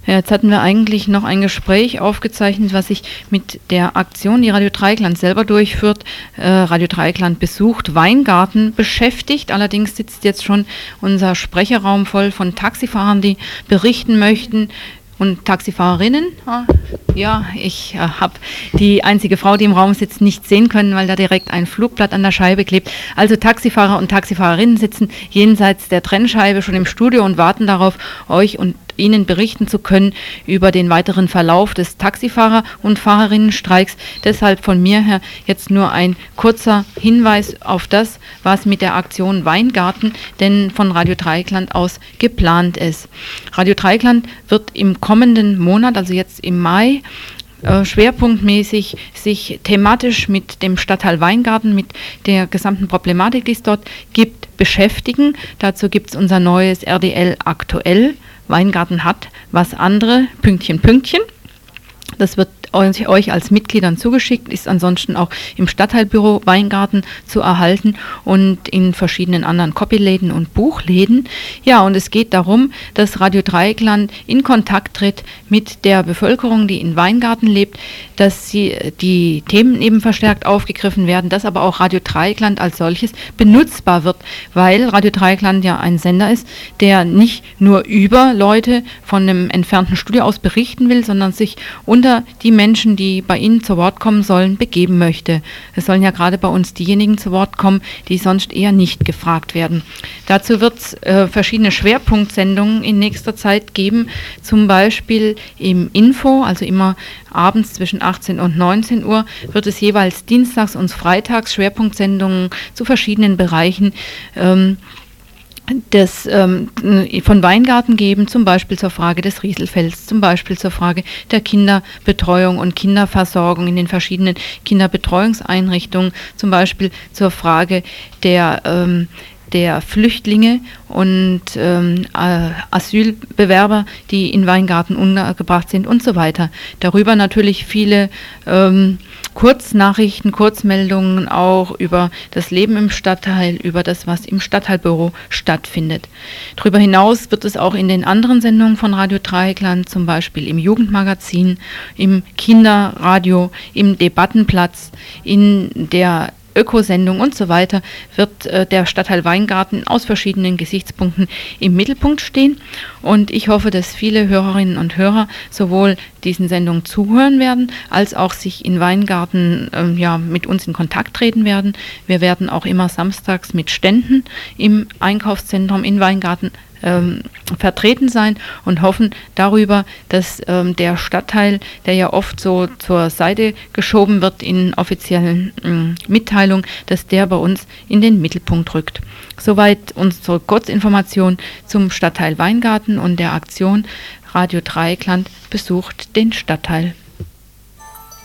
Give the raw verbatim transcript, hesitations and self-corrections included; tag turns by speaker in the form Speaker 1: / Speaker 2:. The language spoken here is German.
Speaker 1: Ja, jetzt hatten wir eigentlich noch ein Gespräch aufgezeichnet, was sich mit der Aktion, die Radio Dreieckland selber durchführt, äh, Radio Dreieckland besucht, Weingarten beschäftigt. Allerdings sitzt jetzt schon unser Sprecherraum voll von Taxifahrern, die berichten möchten. Und Taxifahrerinnen, ja, ich äh, habe die einzige Frau, die im Raum sitzt, nicht sehen können, weil da direkt ein Flugblatt an der Scheibe klebt. Also Taxifahrer und Taxifahrerinnen sitzen jenseits der Trennscheibe schon im Studio und warten darauf, euch und Ihnen berichten zu können über den weiteren Verlauf des Taxifahrer- und Fahrerinnenstreiks. Deshalb von mir her jetzt nur ein kurzer Hinweis auf das, was mit der Aktion Weingarten denn von Radio Dreieckland aus geplant ist. Radio Dreieckland wird im kommenden Monat, also jetzt im Mai, äh, schwerpunktmäßig sich thematisch mit dem Stadtteil Weingarten, mit der gesamten Problematik, die es dort gibt, beschäftigen. Dazu gibt es unser neues R D L aktuell. Weingarten hat, was andere, Pünktchen, Pünktchen. Das wird euch, euch als Mitgliedern zugeschickt, ist ansonsten auch im Stadtteilbüro Weingarten zu erhalten und in verschiedenen anderen Copyläden und Buchläden. Ja, und es geht darum, dass Radio Dreieckland in Kontakt tritt mit der Bevölkerung, die in Weingarten lebt, dass sie die Themen eben verstärkt aufgegriffen werden, dass aber auch Radio Dreieckland als solches benutzbar wird, weil Radio Dreieckland ja ein Sender ist, der nicht nur über Leute von einem entfernten Studio aus berichten will, sondern sich unter die Menschen, die bei Ihnen zu Wort kommen sollen, begeben möchte. Es sollen ja gerade bei uns diejenigen zu Wort kommen, die sonst eher nicht gefragt werden. Dazu wird es äh, verschiedene Schwerpunktsendungen in nächster Zeit geben, zum Beispiel im Info, also immer abends zwischen achtzehn und neunzehn Uhr, wird es jeweils dienstags und freitags Schwerpunktsendungen zu verschiedenen Bereichen ähm, des, ähm, von Weingarten geben, zum Beispiel zur Frage des Rieselfelds, zum Beispiel zur Frage der Kinderbetreuung und Kinderversorgung in den verschiedenen Kinderbetreuungseinrichtungen, zum Beispiel zur Frage der ähm, der Flüchtlinge und ähm, äh, Asylbewerber, die in Weingarten untergebracht sind und so weiter. Darüber natürlich viele ähm, Kurznachrichten, Kurzmeldungen auch über das Leben im Stadtteil, über das, was im Stadtteilbüro stattfindet. Darüber hinaus wird es auch in den anderen Sendungen von Radio Dreieckland, zum Beispiel im Jugendmagazin, im Kinderradio, im Debattenplatz, in der Ökosendung und so weiter, wird äh, der Stadtteil Weingarten aus verschiedenen Gesichtspunkten im Mittelpunkt stehen. Und ich hoffe, dass viele Hörerinnen und Hörer sowohl diesen Sendungen zuhören werden, als auch sich in Weingarten ähm, ja, mit uns in Kontakt treten werden. Wir werden auch immer samstags mit Ständen im Einkaufszentrum in Weingarten Ähm, vertreten sein und hoffen darüber, dass ähm, der Stadtteil, der ja oft so zur Seite geschoben wird in offiziellen ähm, Mitteilungen, dass der bei uns in den Mittelpunkt rückt. Soweit unsere Kurzinformation zum Stadtteil Weingarten und der Aktion Radio Dreieckland besucht den Stadtteil.